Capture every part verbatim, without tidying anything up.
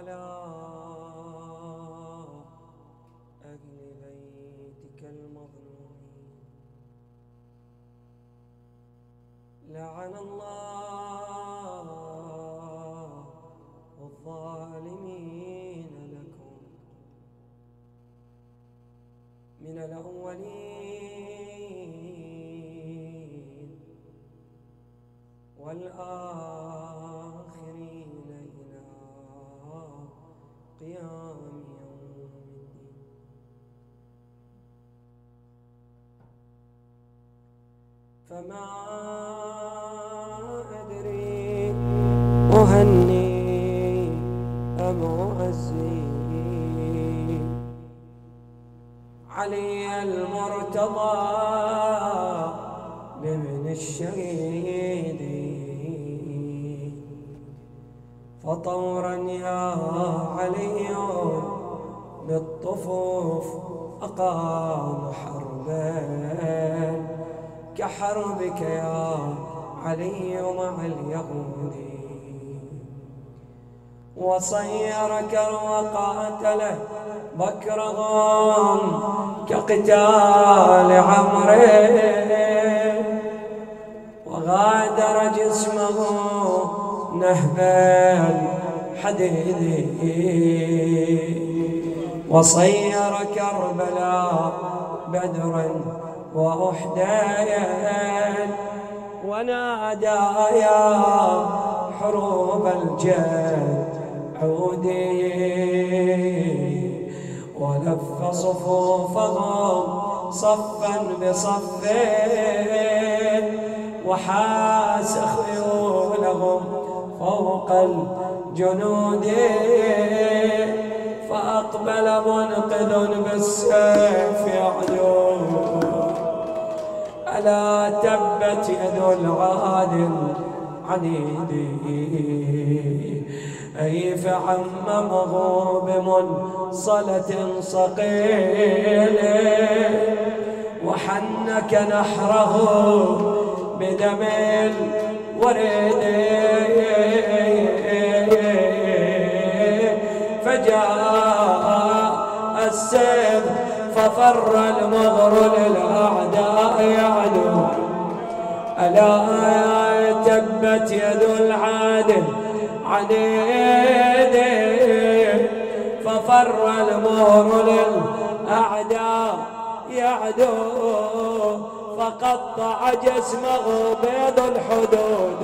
وعلى أهل بيتك المظلومين. لعن الله الظالمين لكم من الأولين والآخرين إلى قيام يوم الدين. فما أدري أهني أم أعزي علي المرتضى بابن الشهيد، فطورا يا علي بالطفوف أقام حربا كحربك يا علي مع اليهود، وصيرك وقاتله بكرهم كقتال عمرو، وغادر جسمه نهبا حديدي، وصير كربلاء بدرا وأحدايا، ونادى يا حروب الجد عودي، ولف صفوفهم صفا بصف، وحاس خيولهم فوق الجنود، فأقبل منقذ بالسيف يعدو، ألا تبت يد العادل عنيدي، أي فعممه بمنصلة صقيل، وحنك نحره بدم الورد، فجاء السيف ففر المغر للأعداء يعدو، ألا تبت يد العادل عنيدي، ففر المغر للأعداء يعدو، فقطع جسمه بيض الحدود،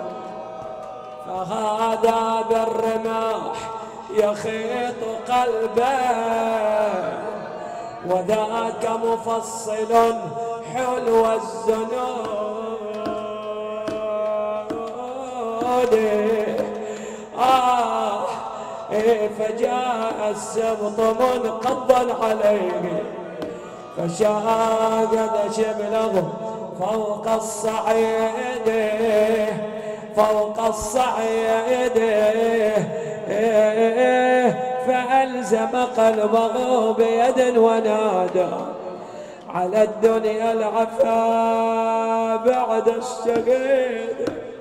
فهذا بالرماح يخيط قلبه، وذاك مفصل حلو الزنود، آه فجاء السبط منقضا عليه، فشاهد شبله فوق الصعيد، فوق الصعيد، فألزم قلبه بيد ونادى على الدنيا العفا بعد الشهيد،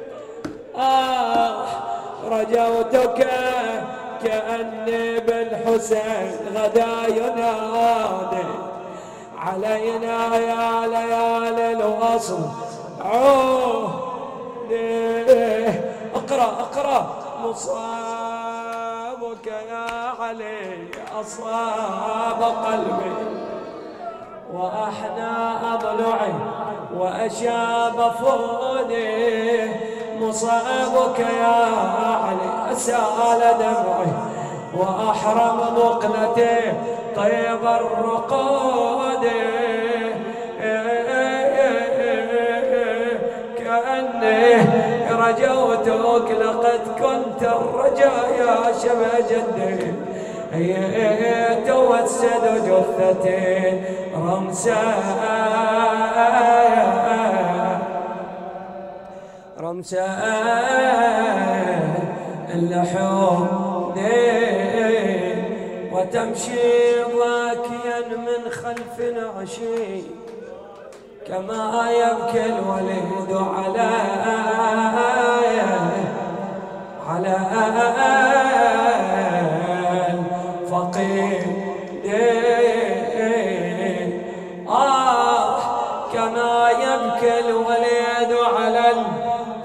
آه رجوتك كأني بالحسين غدا ينادي علينا يا ليالي الوصل عودي. اقرأ اقرأ مصابك يا علي أصاب قلبي، وأحنى أضلعي وأشاب فؤادي، مصابك يا علي أسال دمعي، وأحرم مقلتي طيب الرقود، كأني رجوتك لقد كنت الرجايا شبه جدي، توسد جثتي رمساء رمساء اللحوم، وتمشي باكيا من خلف العشي، كما يبكي الوليد على على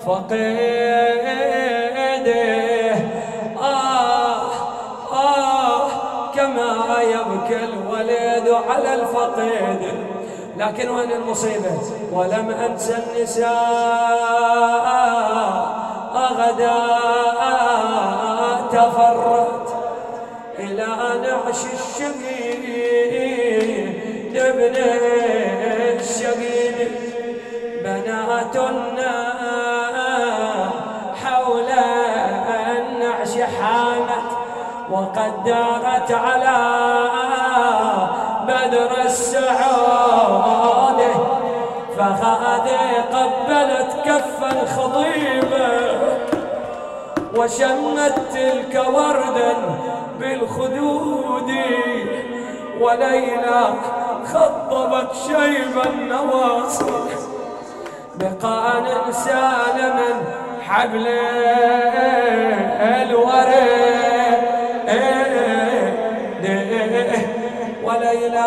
فقيده. آه آه كما يبكي الولد على الفقيد. لكن وين المصيبة؟ ولم أنسى النساء غدا تفرت إلى نعش الشهيد ابن الشهيد. بناتنا حول النعش حامت وقد دارت على بدر السعود. فهذه قبلت كف الخضيبة وشمت تلك وردا بالخدود. وليلى خضبت شيب النواصي بقان سالم حبل الورد. وليلى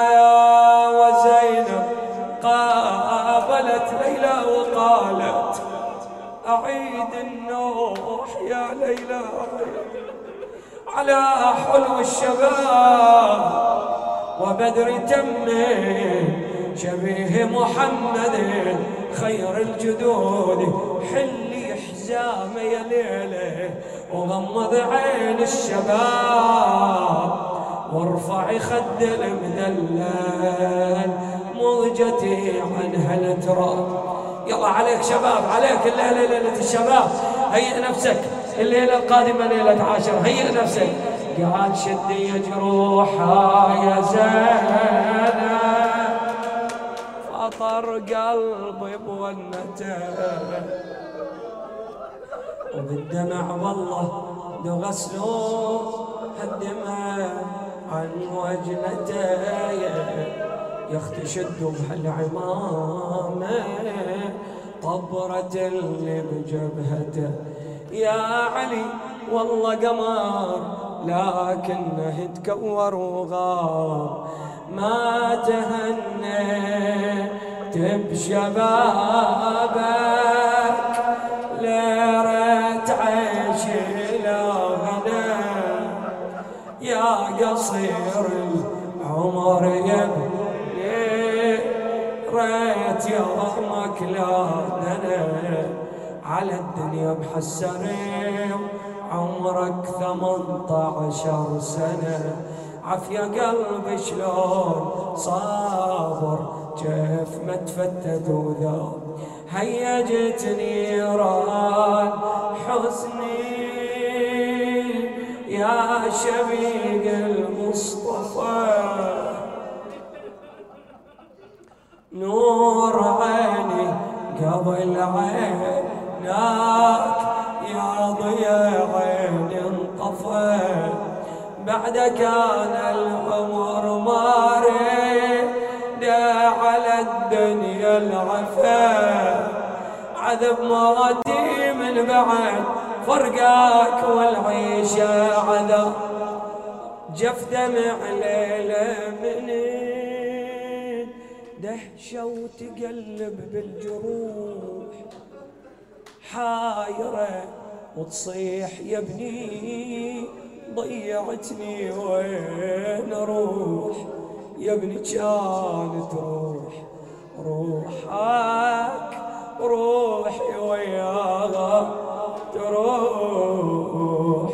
وزينب قابلت ليلى وقالت أعيد النوح يا ليلى على حلو الشباب وبدر تمه شبيه محمد خير الجدود. حلي حزام يا ليلة وغمض عين الشباب وارفعي خد المدلل موجتي عنها التراب. يلا عليك شباب، عليك الليلة ليلة الشباب. هيئ نفسك، الليلة القادمة ليلة عاشر، هيئ نفسك. قال شدي جروحها يا زينب فطر قلبي بونته وبالدمع والله دغسلوا الدمع عن وجنته. يا اختي شدوا بهالعمامة طبرة اللي بجبهته. يا علي والله قمر لكنه تكور وغار ما تهنيت بشبابك ليرت عيش لغنى يا قصير العمر يبني ريت يومك لا دنا على الدنيا محسرين عمرك ثمنطة عشر سنة. عافية قلبي شلون صابر كيف ما تفتت وذاب هيجتني نيران حزني يا شبيق المصطفى. نور عيني قبل عيناك يا ضياء عيني انطفى بعد كان العمر ماري على الدنيا العفا عذب موتي من بعد فرقاك والعيشة عذاب جف دمع ليلة منين دهشة وتقلب بالجروح حايرة وتصيح يا ابني ضيعتني وين اروح يا ابني كانت روح روحك روحي وياها تروح.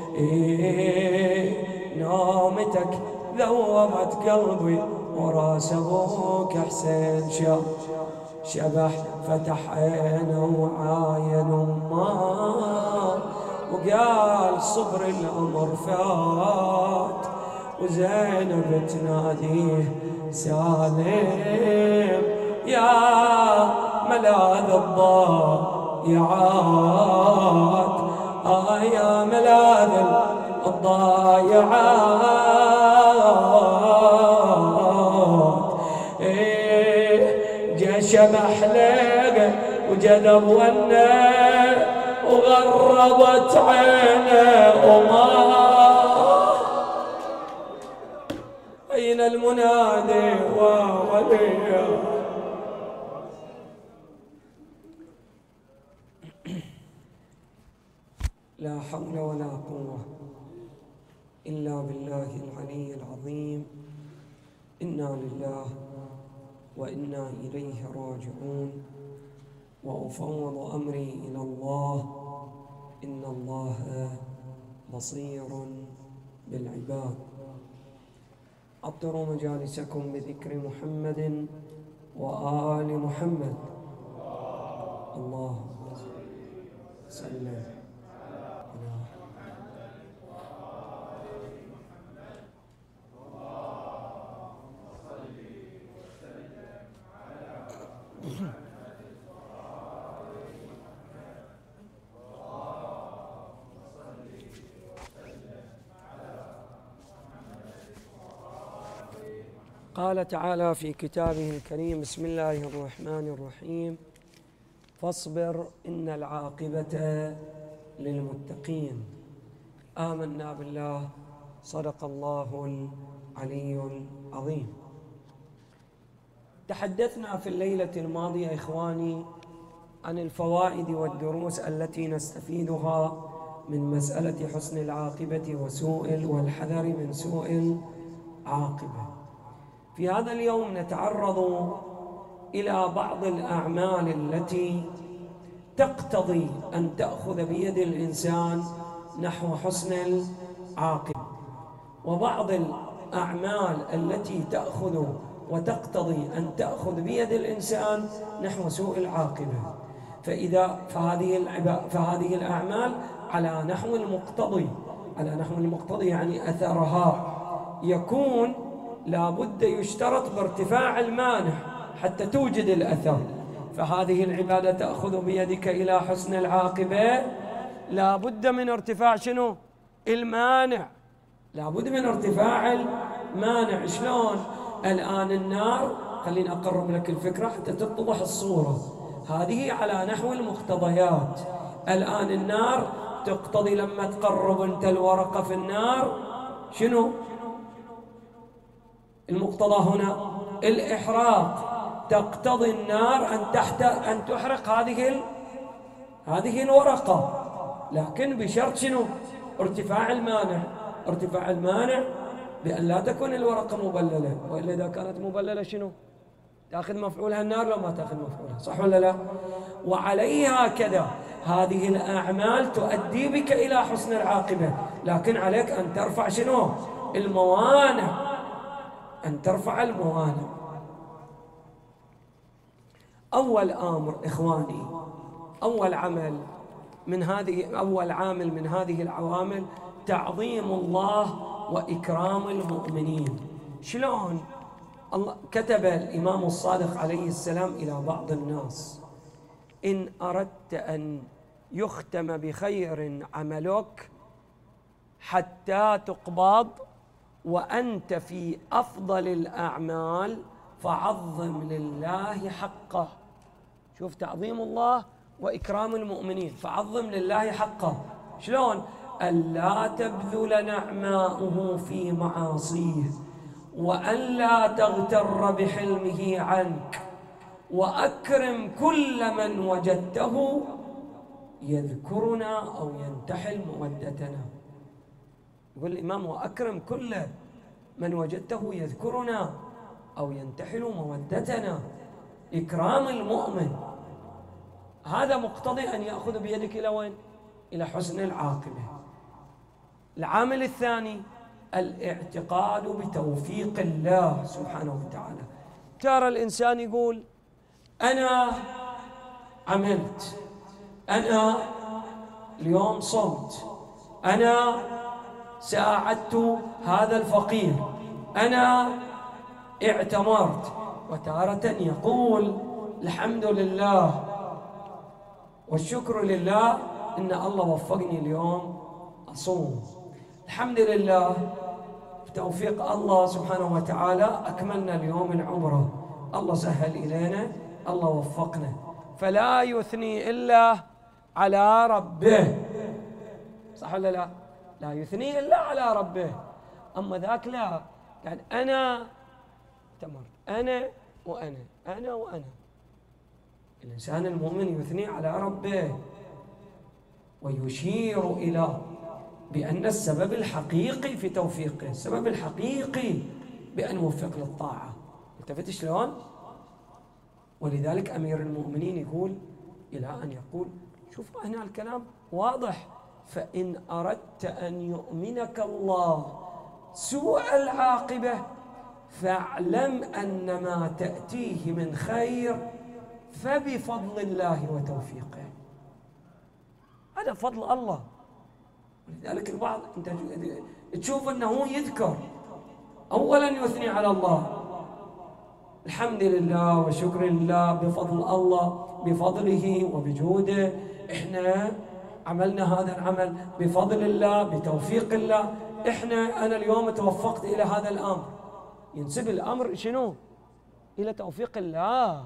إيه نومتك ذوبت قلبي وراس ابوك حسين شاف شبح فتح عينه وعاين امه وقال صبر الأمر فات وزينب تناديه سالم يا ملاذ الضايعات آه يا ملاذ الضايعات. إيه جا شبح لقى وجذب ونه وغربت عينه وما أين المنادي ووليه لا حول ولا قوة إلا بالله العلي العظيم. إنا لله وإنا إليه راجعون، وأفوض أمري إلى الله، إن الله بصير بالعباد. عطروا مجالسكم بذكر محمد وآل محمد. اللهم صل على قال تعالى في كتابه الكريم: بسم الله الرحمن الرحيم، فاصبر إن العاقبة للمتقين. آمنا بالله، صدق الله العلي العظيم. تحدثنا في الليلة الماضية إخواني عن الفوائد والدروس التي نستفيدها من مسألة حسن العاقبة وسوء والحذر من سوء العاقبة. في هذا اليوم نتعرض إلى بعض الأعمال التي تقتضي أن تأخذ بيد الإنسان نحو حسن العاقبة، وبعض الأعمال التي تأخذ وتقتضي أن تأخذ بيد الإنسان نحو سوء العاقبة. فإذا فهذه فهذه الأعمال على نحو المقتضي، على نحو المقتضي يعني أثرها يكون لا بد يشترط بارتفاع المانع حتى توجد الأثر. فهذه العبادة تأخذ بيدك إلى حسن العاقبة، لا بد من ارتفاع شنو؟ المانع، لا بد من ارتفاع المانع. شلون؟ الآن النار، خليني أقرب لك الفكرة حتى تتضح الصورة. هذه على نحو المقتضيات. الآن النار تقتضي لما تقرب أنت الورقة في النار شنو؟ المقتضى هنا الإحراق. تقتضي النار أن تحت أن تحرق هذه ال... هذه الورقة، لكن بشرط شنو؟ ارتفاع المانع. ارتفاع المانع بأن لا تكون الورقة مبللة، وإلا إذا كانت مبللة شنو؟ تأخذ مفعولها النار لو ما تأخذ مفعولها، صح ولا لا؟ وعليها كذا هذه الأعمال تؤدي بك إلى حسن العاقبة، لكن عليك أن ترفع شنو؟ الموانع، أن ترفع الموانع. أول أمر إخواني، أول عمل من هذه أول عامل من هذه العوامل تعظيم الله وإكرام المؤمنين. شلون؟ الله كتب الإمام الصادق عليه السلام إلى بعض الناس: إن أردت أن يختم بخير عملك حتى تقبض وأنت في أفضل الأعمال فعظم لله حقه. شوف، تعظيم الله وإكرام المؤمنين، فعظم لله حقه. شلون؟ ألا تبذل نعماؤه في معاصيه، وأن لا تغتر بحلمه عنك، وأكرم كل من وجدته يذكرنا أو ينتحل مودتنا. يقول الإمام: وأكرم كل من وجدته يذكرنا أو ينتحل مودتنا. إكرام المؤمن هذا مقتضي أن يأخذ بيدك إلى وين؟ إلى حسن العاقبة. العامل الثاني الاعتقاد بتوفيق الله سبحانه وتعالى. ترى الإنسان يقول: أنا عملت، أنا اليوم صمت، أنا ساعدت هذا الفقير، أنا اعتمرت. وتارة يقول: الحمد لله والشكر لله إن الله وفقني اليوم أصوم. الحمد لله بتوفيق الله سبحانه وتعالى أكملنا اليوم العمرة، الله سهل إلينا، الله وفقنا. فلا يثني إلا على ربه، صح ولا لا؟ لا يثني إلا على ربه. أما ذاك لا، قال أنا اعتمرت، أنا وأنا، أنا وأنا. الإنسان المؤمن يثني على ربه. ويشير إلى بأن السبب الحقيقي في توفيقه، السبب الحقيقي بأن يوفق للطاعة. التفت شلون؟ ولذلك أمير المؤمنين يقول إلى أن يقول، شوف هنا الكلام واضح، فإن أردت أن يؤمنك الله سوء العاقبة فاعلم أن ما تأتيه من خير فبفضل الله وتوفيقه. هذا فضل الله. ولذلك البعض انت تشوف انه يذكر اولا يثني على الله، الحمد لله وشكر لله، بفضل الله، بفضله وبجوده احنا عملنا هذا العمل، بفضل الله، بتوفيق الله، احنا انا اليوم توفقت الى هذا الامر. ينسب الامر شنو؟ الى توفيق الله،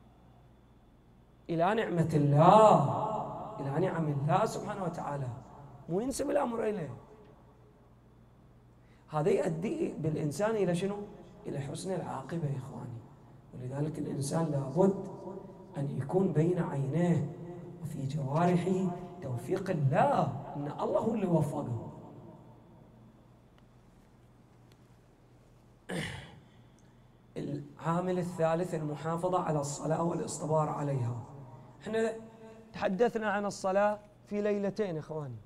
الى نعمة الله، الى نعم الله سبحانه وتعالى، مو ينسب الامر اليه. هذا يؤدي بالانسان الى شنو؟ الى حسن العاقبه يا اخواني. ولذلك الانسان لابد ان يكون بين عينيه وفي جوارحه توفيق الله، ان الله هو اللي وفقه. العامل الثالث المحافظه على الصلاه والاصطبار عليها. احنا تحدثنا عن الصلاه في ليلتين اخواني.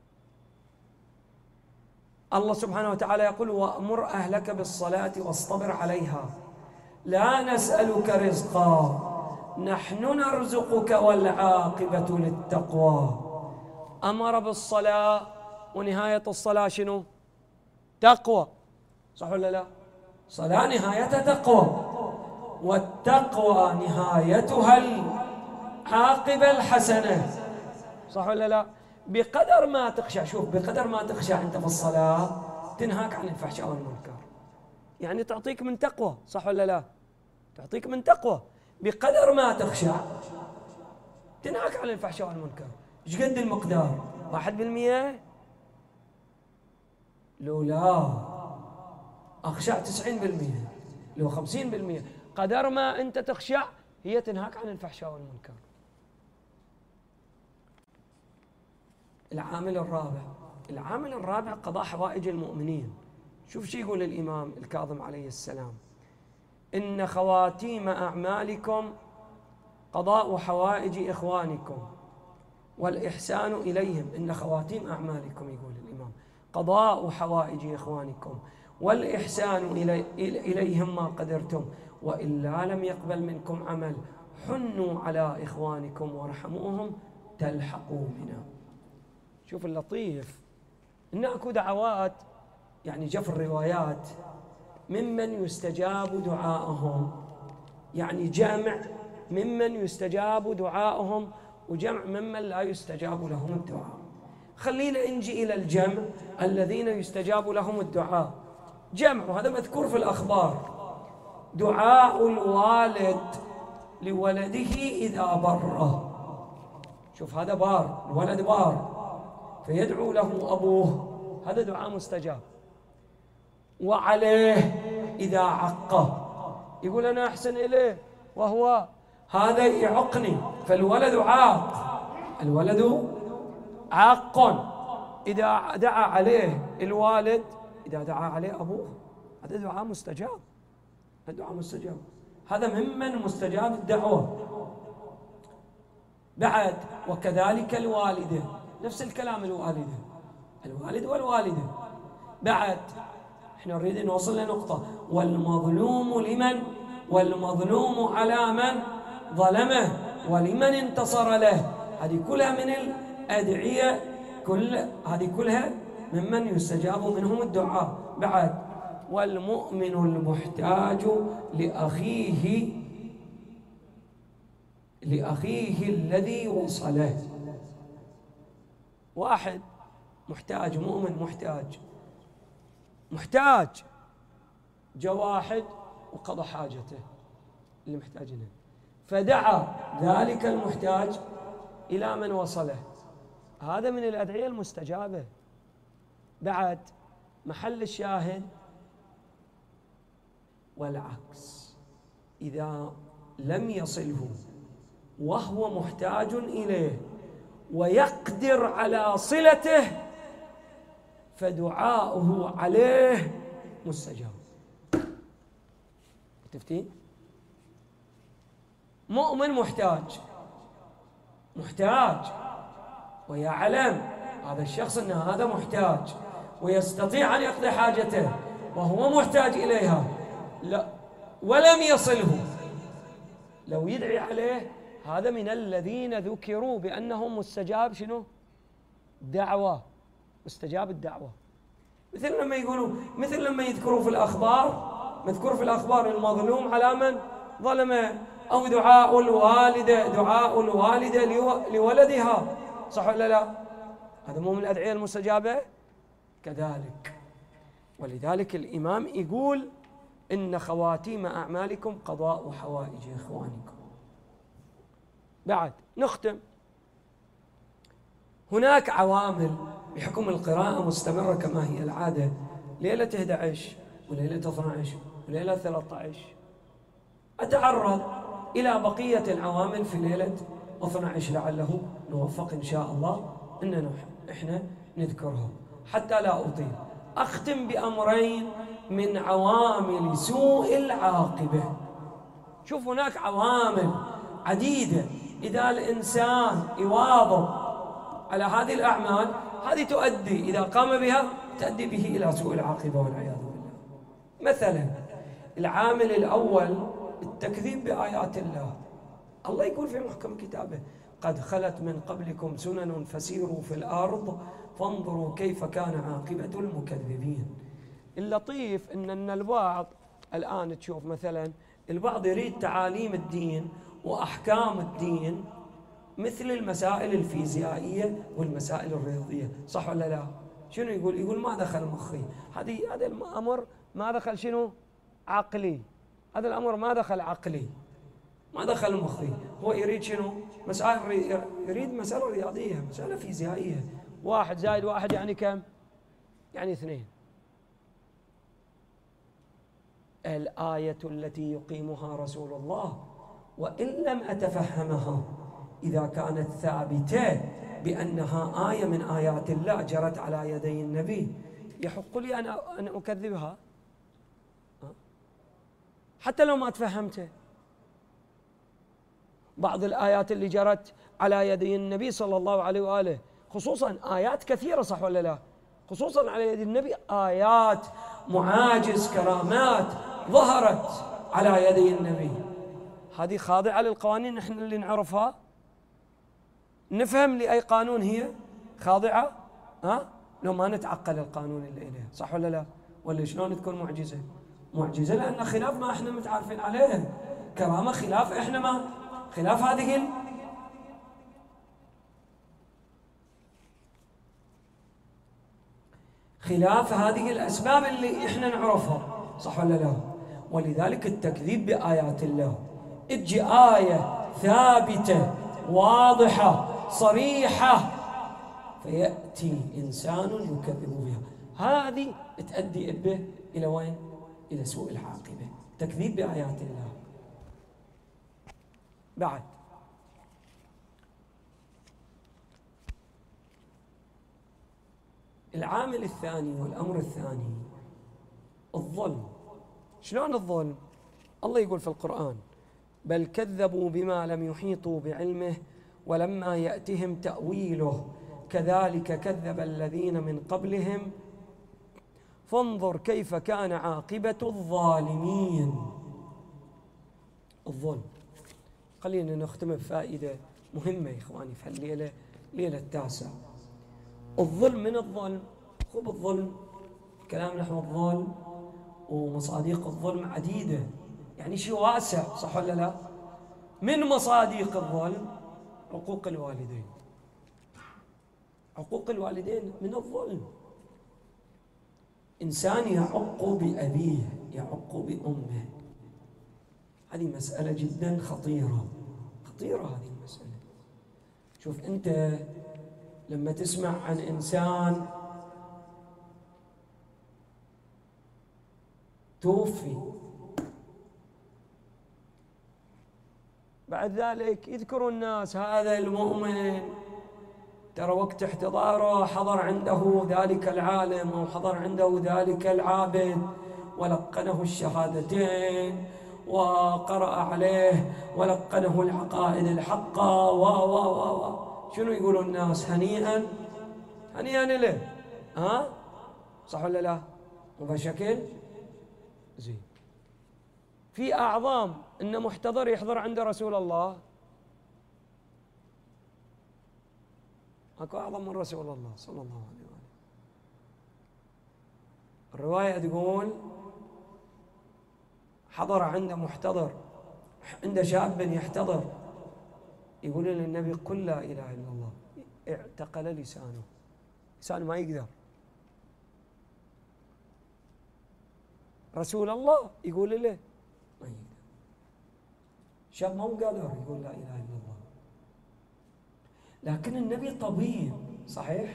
الله سبحانه وتعالى يقول: وأمر أهلك بالصلاة واصطبر عليها لا نسألك رزقا نحن نرزقك والعاقبة للتقوى. أمر بالصلاة، ونهاية الصلاة شنو؟ تقوى، صح ولا لا؟ صلاة نهايتها تقوى، والتقوى نهايتها العاقبة الحسنة، صح ولا لا؟ بقدر ما تخشع، شوف، بقدر ما تخشع أنت في الصلاة تنهاك عن الفحشاء والمنكر، يعني تعطيك من تقوى، صح ولا لا؟ تعطيك من تقوى. بقدر ما تخشع تنهاك عن الفحشاء والمنكر. ايش قد المقدار؟ واحد بالمئة؟ لو لا أخشع تسعين بالمئة، لو خمسين بالمئة، قدر ما أنت تخشع هي تنهاك عن الفحشاء والمنكر. العامل الرابع، العامل الرابع قضاء حوائج المؤمنين. شوف شو يقول الإمام الكاظم عليه السلام: إن خواتيم أعمالكم قضاء حوائج إخوانكم والإحسان إليهم. إن خواتيم أعمالكم، يقول الإمام، قضاء حوائج إخوانكم والإحسان إلي إليهم ما قدرتم، وإلا لم يقبل منكم عمل حنوا على إخوانكم وارحموهم تلحقوا بنا. شوف اللطيف، إن أكو دعوات يعني جاء في الروايات ممن يستجاب دعائهم، يعني جمع ممن يستجاب دعائهم وجمع ممن لا يستجاب لهم الدعاء. خلينا نجي إلى الجمع الذين يستجاب لهم الدعاء. جمع، وهذا مذكور في الأخبار: دعاء الوالد لولده إذا بره. شوف، هذا بار، الولد بار فيدعو له أبوه، هذا دعاء مستجاب. وعليه إذا عقه، يقول أنا أحسن إليه وهو هذا يعقني، فالولد عاق، الولد عاق. إذا دعا عليه الوالد، إذا دعا عليه أبوه، هذا دعاء مستجاب، هذا دعاء مستجاب، هذا ممن مستجاب الدعوة. بعد وكذلك الوالدة، نفس الكلام، الوالدة، الوالد والوالدة. بعد احنا نريد نوصل لنقطة: والمظلوم لمن؟ والمظلوم على من ظلمه ولمن انتصر له. هذه كلها من الأدعية، كل هذه كلها ممن يستجاب منهم الدعاء. بعد والمؤمن المحتاج لأخيه لأخيه الذي وصله. واحد محتاج، مؤمن محتاج، محتاج جاء واحد وقضى حاجته اللي محتاجينه، فدعا ذلك المحتاج إلى من وصله، هذا من الأدعية المستجابة. بعد محل الشاهد: والعكس، إذا لم يصله وهو محتاج إليه ويقدر على صلته فدعاؤه عليه مستجاب. تفتين؟ مؤمن محتاج محتاج ويعلم هذا الشخص أن هذا محتاج ويستطيع أن يقضي حاجته وهو محتاج إليها، لا ولم يصله، لو يدعي عليه هذا من الذين ذكروا بأنهم مستجاب شنو؟ دعوة، مستجاب الدعوة. مثل لما يقولوا، مثل لما يذكروا في الأخبار، مذكور في الأخبار المظلوم على من ظلمه، أو دعاء الوالدة دعاء الوالدة لولدها، صح ولا لا؟ هذا مو من الأدعية المستجابة كذلك. ولذلك الإمام يقول إن خواتيم أعمالكم قضاء حوائج إخوانكم. بعد نختم، هناك عوامل بحكم القراءة مستمرة كما هي العادة، ليلة أحد عشر وليلة اثنا عشر وليلة ثلاثة عشر، أتعرض إلى بقية العوامل في ليلة اثنا عشر لعله نوفق إن شاء الله أننا إحنا نذكرها حتى لا أطيل. أختم بأمرين من عوامل سوء العاقبة. شوف هناك عوامل عديدة، إذا الإنسان يواظب على هذه الأعمال هذه تؤدي، إذا قام بها تؤدي به إلى سوء العاقبة والعياذ بالله. مثلا العامل الأول التكذيب بآيات الله. الله يقول في محكم كتابه قد خلت من قبلكم سنن فسيروا في الأرض فانظروا كيف كان عاقبة المكذبين. اللطيف إن, إن البعض الآن تشوف مثلا البعض يريد تعاليم الدين وأحكام الدين مثل المسائل الفيزيائية والمسائل الرياضية، صح ولا لا؟ شنو يقول؟ يقول ما دخل مخي، هذه هذا الأمر ما دخل شنو؟ عقلي، هذا الأمر ما دخل عقلي، ما دخل مخي. هو يريد شنو؟ مسائل، يريد مسألة رياضية، مسألة فيزيائية، واحد زائد واحد يعني كم؟ يعني اثنين. الآية التي يقيمها رسول الله وإن لم أتفهمها إذا كانت ثابتة بأنها آية من آيات الله جرت على يدي النبي، يحق لي أن أكذبها حتى لو ما تفهمته. بعض الآيات اللي جرت على يدي النبي صلى الله عليه وآله، خصوصا آيات كثيرة، صح ولا لا؟ خصوصا على يد النبي آيات معاجز كرامات ظهرت على يدي النبي، هذه خاضعة للقوانين نحن اللي نعرفها، نفهم لأي قانون هي خاضعة، ها؟ لو ما نتعقل القانون اللي إليها، صح ولا لا؟ ولا شلون تكون معجزة؟ معجزة لأن خلاف ما احنا متعارفين عليه، كرامة خلاف احنا ما خلاف هذه ال... خلاف هذه الأسباب اللي احنا نعرفها، صح ولا لا؟ ولذلك التكذيب بآيات الله، تجي آية ثابتة واضحة صريحة فيأتي إنسان يكذب بها، هذه تؤدي به إلى وين؟ إلى سوء العاقبة، تكذيب بآيات الله. بعد العامل الثاني والأمر الثاني الظلم. شلون الظلم؟ الله يقول في القرآن بل كذبوا بما لم يحيطوا بعلمه ولما يأتهم تأويله كذلك كذب الذين من قبلهم فانظر كيف كان عاقبة الظالمين. الظلم، خلينا نختم بفائدة مهمة يا إخواني في هالليلة، ليلة التاسع. الظلم من الظلم، خب الظلم كلام نحو الظلم ومصاديق الظلم عديدة، يعني شيء واسع، صح ولا لا؟ من مصاديق الظلم عقوق الوالدين. عقوق الوالدين من الظلم. إنسان يعق بأبيه يعق بأمه، هذه مسألة جدا خطيرة، خطيرة هذه المسألة. شوف أنت لما تسمع عن إنسان توفي بعد ذلك يذكر الناس هذا المؤمن ترى وقت احتضاره حضر عنده ذلك العالم أو حضر عنده ذلك العابد ولقنه الشهادتين وقرأ عليه ولقنه العقائد الحقة و و و و شنو يقولوا الناس؟ هنيئا هنيئا له. ها صح ولا لا؟ وبشكل زين. في أعظم إن محتضر يحضر عند رسول الله؟ اكو اعظم من رسول الله صلى الله عليه وآله. الرواية تقول حضر عند محتضر، عند شاب يحتضر، يقول للنبي قل لا اله الا الله، اعتقل لسانه، لسانه ما يقدر. رسول الله يقول له ما يقدر. شاب ما هو قادر يقول لا اله الا الله، لكن النبي طبيب صحيح،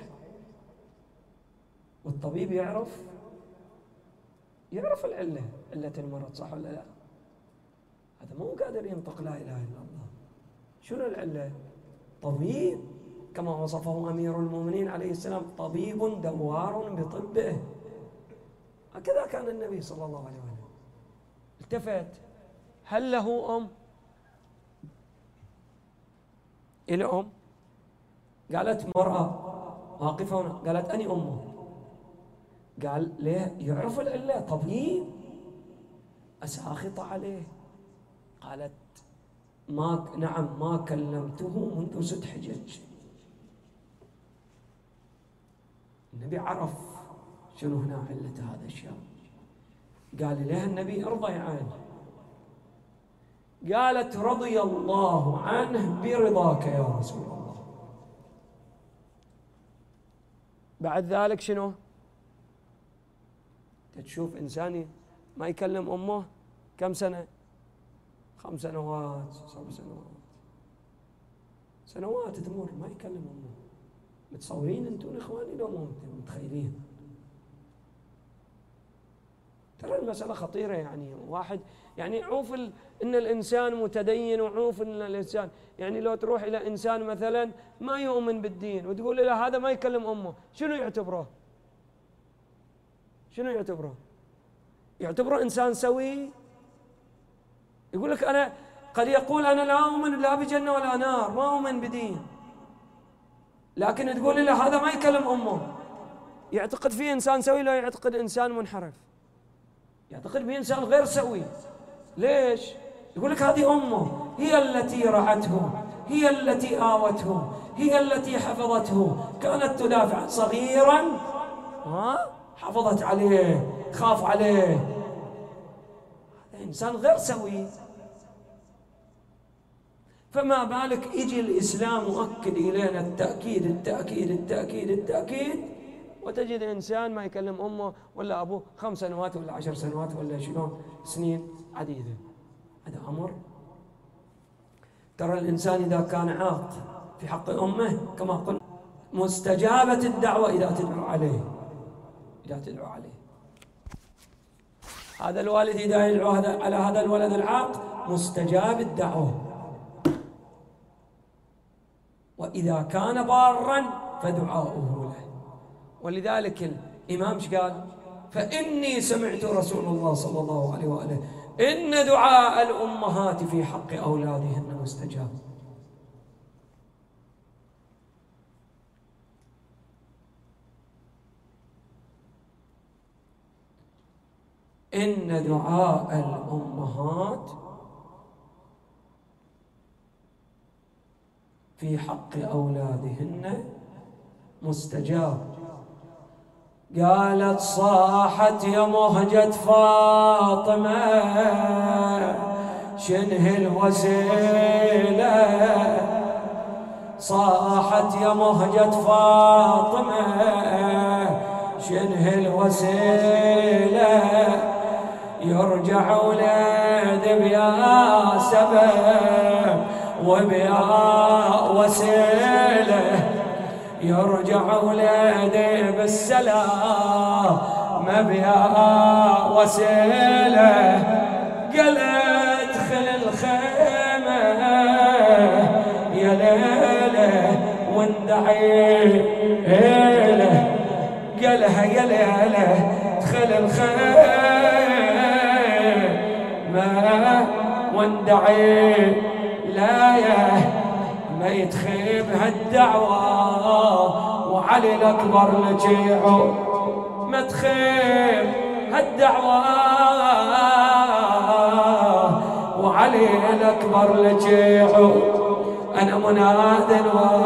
والطبيب يعرف يعرف العلة، علة المرض صح ولا لا؟ هذا مو قادر ينطق لا إله إلا الله. شنو العلة؟ طبيب كما وصفه أمير المؤمنين عليه السلام، طبيب دوار بطبه. هكذا كان النبي صلى الله عليه وسلم. التفت، هل له أم؟ إلى أم؟ قالت مرأة واقفة هنا، قالت أني أمه. قال ليه؟ يعرف العلة، طبيب. أساخط عليه؟ قالت ما نعم ما كلمته منذ ست حجج. النبي عرف شنو هنا علة هذا الشاب. قال لها النبي ارضي عنه. قالت رضي الله عنه برضاك يا رسول الله. بعد ذلك شنو؟ تشوف إنسان ما يكلم أمه كم سنة؟ خمس سنوات، سبع سنوات، سنوات تمر ما يكلم أمه. متصورين أنتم إخواني لو مو متخيلين؟ ترى المسألة خطيرة. يعني واحد يعني عوف ال... إن الإنسان متدين، وعوف إن الإنسان يعني لو تروح إلى إنسان مثلا ما يؤمن بالدين وتقول له هذا ما يكلم أمه، شنو يعتبره؟ شنو يعتبره؟ يعتبره إنسان سوي؟ يقول لك أنا قد يقول أنا لا أؤمن لا بجنة ولا نار، ما أؤمن بدين، لكن تقول له هذا ما يكلم أمه، يعتقد فيه إنسان سوي لا يعتقد إنسان منحرف؟ يعتقد به إنسان غير سوي. ليش؟ يقول لك هذه أمه، هي التي رعته، هي التي آوته، هي التي حفظته، كانت تدافع صغيرا ها حفظت عليه، تخاف عليه. هذا إنسان غير سوي. فما بالك يجي الإسلام مؤكد إلينا التأكيد التأكيد التأكيد التأكيد، وتجد إنسان ما يكلم أمه ولا أبوه خمس سنوات ولا عشر سنوات ولا شلون سنين عديدة. هذا أمر. ترى الإنسان إذا كان عاق في حق أمه كما قلنا مستجابة الدعوة إذا تدعو عليه، إذا تدعو عليه. هذا الوالد إذا يدعو على هذا الولد العاق مستجاب الدعوة، وإذا كان بارا فدعاؤه له. ولذلك الإمام ايش قال؟ فإني سمعت رسول الله صلى الله عليه وآله إن دعاء الأمهات في حق أولادهن مستجاب. إن دعاء الأمهات في حق أولادهن مستجاب. قالت صاحت يا مهجة فاطمة شنه الوسيلة، صاحت يا مهجة فاطمة شنه الوسيلة، يرجع ولد بيا سبب وبيا وسيلة، يرجع ولدي بالسلام ما بيا وسيلة. قال ادخل الخيمة يا ليلة وندى وندعي له قالها يا ليله ادخل الخير ما وندعي لا يا ما يتخيب هالدعوة وعلي الأكبر لجيعه ما تخيب هالدعوة وعلي الأكبر لجيعه أنا مناد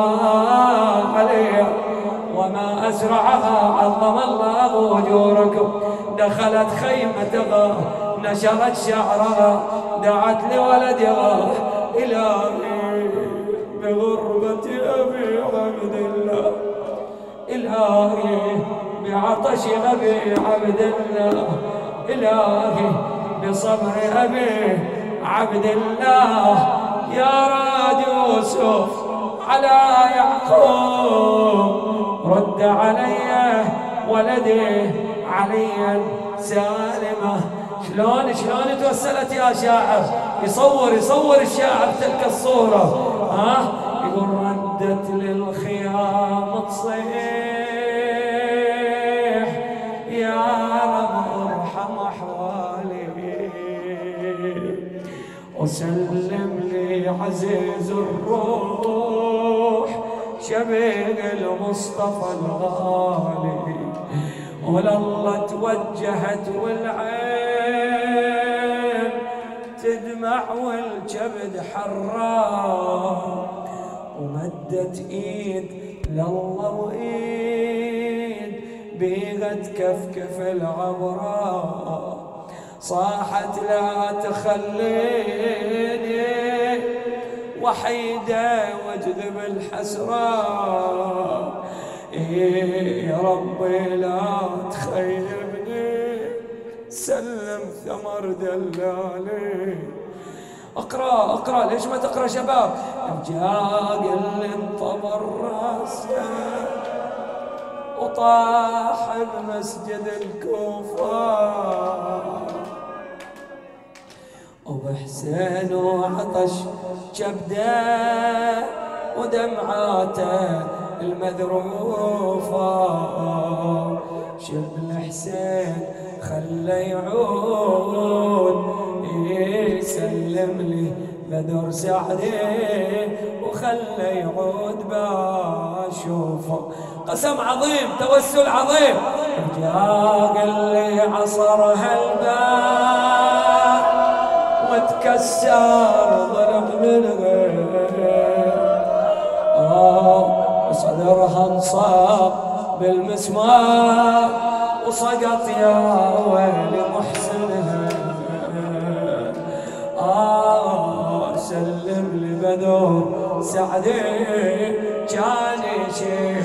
وعلي وما أسرعها عظم الله أجوركم دخلت خيمتها نشرت شعرها دعت لولدها إلهي بغربة أبي عبد الله إلهي بعطش أبي عبد الله إلهي بصبر أبي عبد الله يا راد يوسف على يعقوب رد علي ولدي عليا سالمة. شلون شلون توسلت يا شاعر؟ يصور يصور الشاعر تلك الصورة ها أه؟ يقول ردت للخيام تصيح يا رب ارحم احوالي وسلم لي عزيز الروح شبيق المصطفى الغالي ولله توجهت والعين تدمع والجبد حرام ومدت ايد لله وايد بيغت كفكف العبراء صاحت لا تخليني وحيدة واجذب الحسرة إيه يا ربي لا تخيبني سلم ثمر دلالي. اقرا اقرا ليش ما تقرا شباب؟ جاء اللي انطبر راسه وطاح بمسجد الكوفة وبحسين وعطش كبده ودمعاته المذروفة شبل حسين خلى يعود يسلم لي بدر سعدي وخلى يعود باشوفه. قسم عظيم توسل عظيم جاء قال لي عصر هالباب وتكسر ضلع من غير آه وصدرها انصاب بالمسمار وسقط يا ويلي محسنها آه سلم لي بدر سعدي كان يشيل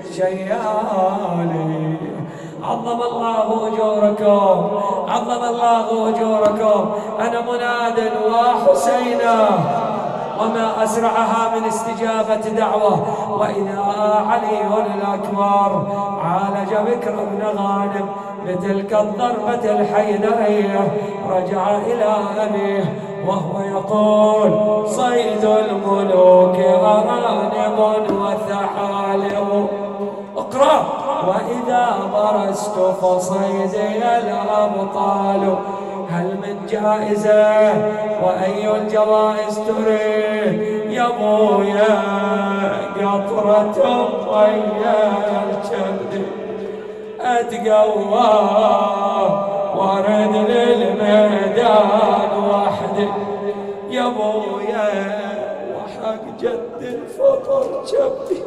شيالي. عظم الله أجوركم عظم الله أجوركم. أنا مناد وحسينا وما أسرعها من استجابة دعوة وإذا علي الأكبر عالج بكر بن غانم بتلك الضربة الحيدرية رجع إلى أبيه وهو يقول صيد الملوك أرانب وثحالب. اقرأ وإذا برزت فصيدي الأبطال هل من جائزة وأي الجوائز تريد يا ابويا قطرة ويا الكبد أتقوى وارد للميدان وحدي يا ابويا وحق جد الفطر كبدي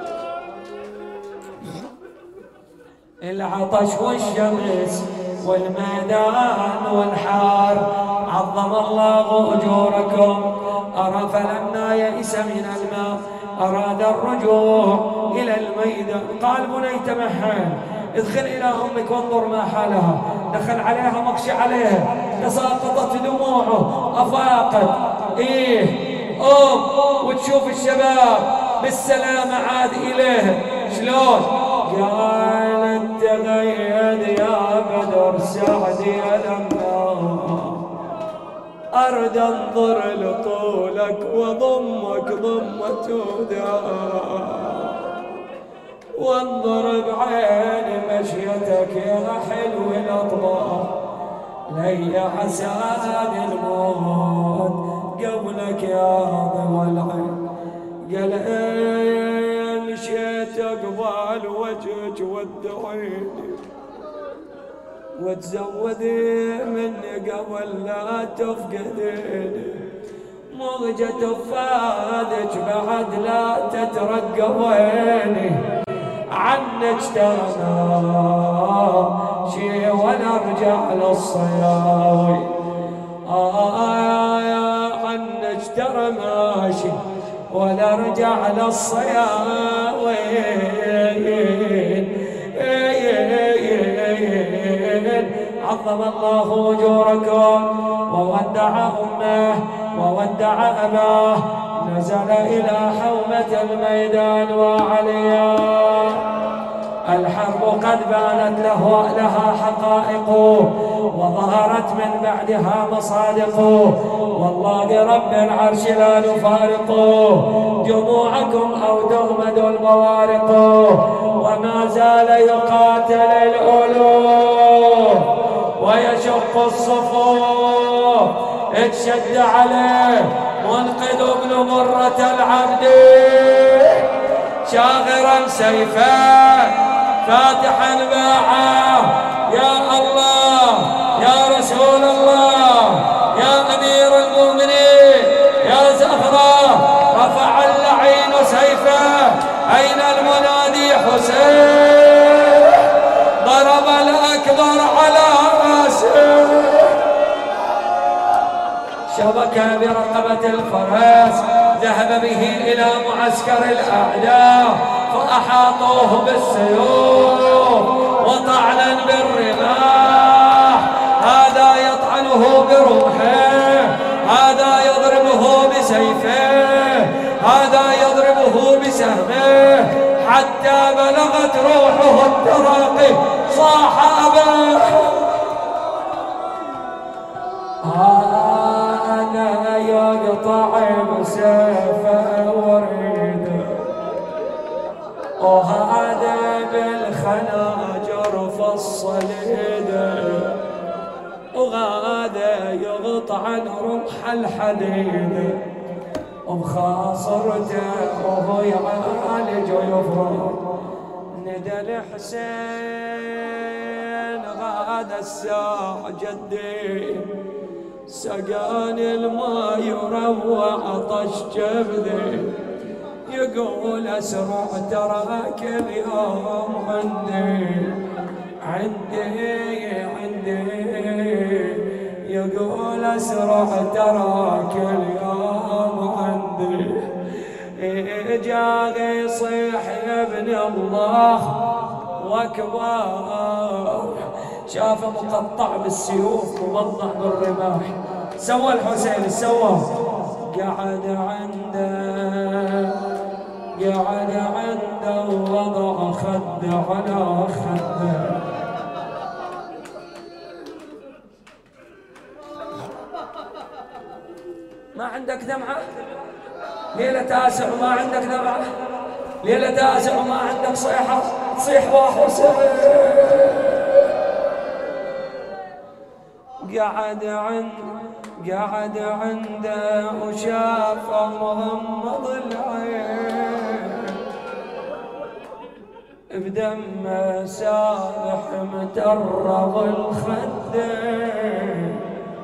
العطش والشمس والميدان والحار. عظم الله أجوركم. أرى فلما يئس من الماء أراد الرجوع إلى الميدان قال بني تمهل ادخل إلى أمك وانظر ما حالها. دخل عليها مغشي عليها تساقطت دموعه أفاقت إيه أم وتشوف الشباب بالسلامة عاد إليه. شلون؟ قالت تغيد يا بدر سعدي لما أرد أنظر لطولك وضمك ضمة وداع وانظر بعين مشيتك يا حلو الأطباع، لي عساد الموت قبلك يا ضوى العين. قال إن مشيت أقبل وجهك ودعيني وتزودي مني قبل لا تفقديني، موجة فادك بعد لا تترقبيني، عنك ترى شي ولا ارجع للصياوي. آه عنك ترى ماشي ولا ارجع للصياوي. عظم الله اجوركم وودع امه وودع اباه، نزل الى حومة الميدان وعليا. الحرب قد بانت له لها حقائق وظهرت من بعدها مصادق، والله رب العرش لا نفارق جموعكم او تغمد البوارق، وما زال يقاتل الالوف ويشق الصفوف. اتشد عليه منقذ ابن مرة العبد شاغرا سيفا فاتحا باعا. يا الله يا رسول الله يا امير المؤمنين يا زهرة، رفع اللعين سيفه. اين المنادي حسين؟ ضرب الاكبر على راسه، شبك برقبة الفرس، ذهب به إلى معسكر الأعداء فأحاطوه بالسيوف وطعنا بالرماح. هذا يطعنه برمحه، هذا يضربه بسيفه، هذا يضربه بسهمه، حتى بلغت روحه التراقي صاح أباه. أنا يقطع بسيفه وريده، وهذا بالخناجر فصل يده، وهذا يقطعن رمح الحديد وبخاصرته وهو يعالج ويفرق. ندى الحسين غاد الساع جدي، سقاني الماء يروى عطش جبدي، يقول اسرع تراك اليوم عندي عندي عندي، يقول اسرع تراك اليوم عندي. جاغي يصيح يا ابن الله واكبر، شافه مقطع بالسيوف مبضع بالرماح. سوى الحسين سوى، قعد عنده قعد عنده وضع خده على خده. ما عندك دمعة؟ ليلة تاسع وما عندك دمعة؟ ليلة تاسع وما عندك صيحة؟ صيح وحسين. قعد عند قعد عنده وشاف مغمض العين، بدمه سابح مترغ الخدين،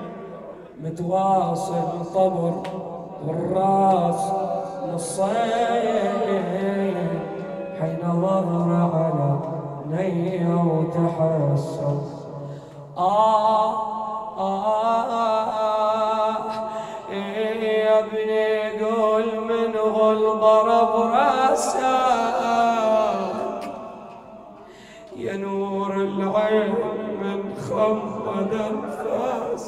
متواصل طبر والراس نصين، حين ظهر على نية وتحسر. آه آه يا ابني قول من غل ضرب راسك، يا نور العين من خمد انفاس،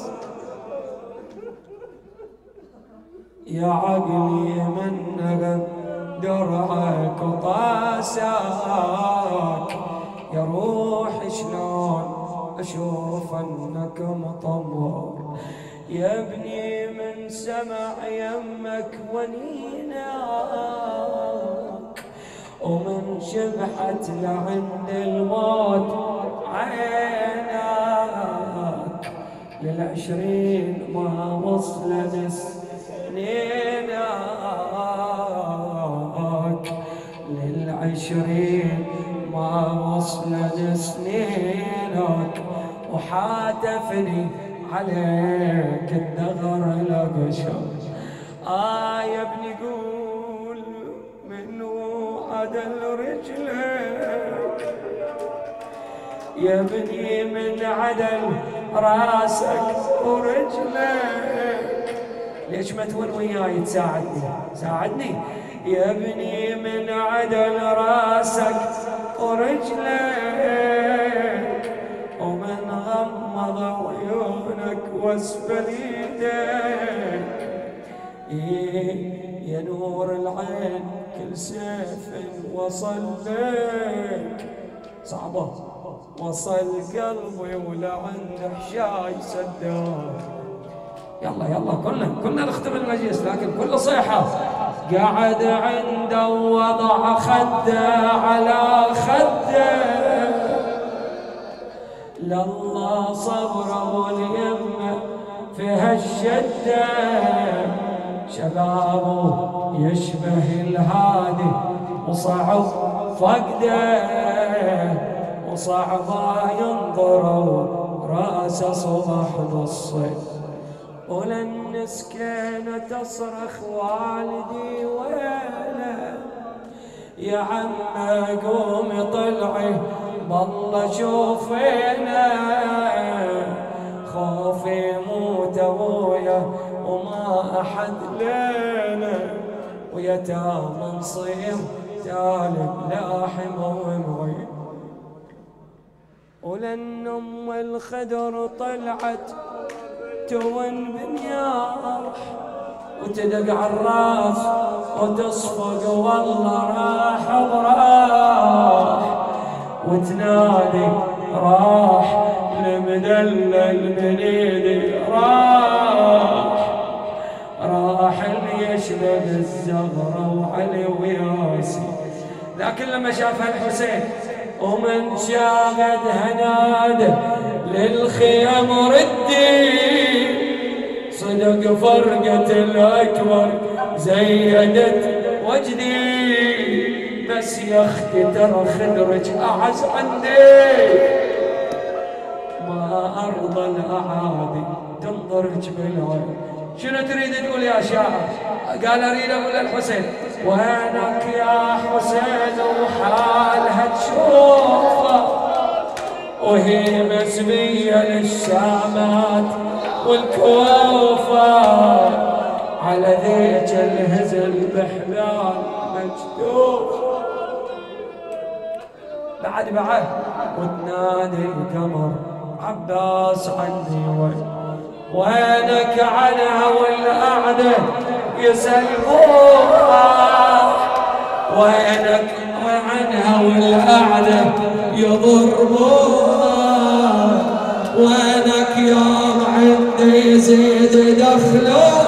يا عقلي من درعك وطاسك، يا روح شلون أشوف أنك مطمر، يا ابني من سمع يمك ونينك ومن شبحت لعند الموت عينك للعشرين ما وصلت سنينك للعشرين ما وصلت سنينك وحاتفني عليك الدهر لقشر. آه يا ابني قول منو عدل رجلك يا ابني من عدل راسك ورجلك. ليش ما تون وياي تساعدني ساعدني يا ابني من عدل راسك ورجلك ومن غمض عيونك واسفل ايديك. يا نور العين كل سيف وصل لك صعبة وصل قلبي ولعند حشاي سداك. يلا يلا كلنا كلنا نختم المجلس لكن كل صيحة. قعد عنده وضع خده على خده لله صبره واليمه في هالشده. شبابه يشبه الهادي وصعب فقده وصعب ينظر راسه صبح بالصيف. وللنس كانت تصرخ والدي ويله يا عم قومي طلعي بالله شوفينا خوفي موت ابويا وما احد لنا ويتامى نصير تالب لاحم ومعين. ولن ام الخدر طلعت تون بنياح وتدق عالراس وتصفق والله راح براح وتنادي راح لمدلل من ايدي راح راح اللي يشبه الزغرة وعلي وياسي. لكن لما شافها الحسين ومن شاهدها نادى للخيام ردي صدق فرقة الأكبر زيدت وجدي. بس يا اختي ترى خدرك أعز عندي ما أرضى الأعادي تنظرك بالعين. شنو تريد تقول يا شاعر؟ قال أريد أقول للحسين وينك يا حسين وحالها تشوفه وهي مسمية للشامات والكوفة على ذيك الهزل بحبال مجدوف. بعد بعد وتنادي القمر عباس عني وين وينك عنها والقعدة يسلموها وينك عنها والقعدة يضربوها وينك يوم عندي يزيد دخلوها